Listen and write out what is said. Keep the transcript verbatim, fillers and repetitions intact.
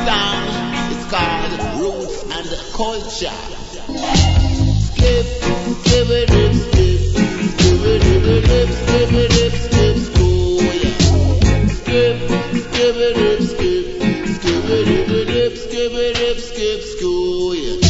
song is called Roots and Culture. Skip, skip it, dip, skip, skip it, dip, dip, skip it, dip, skip, school, yeah. Skip, skip it, dip, skip, skip it, dip, dip, skip it, dip, skip, school, yeah.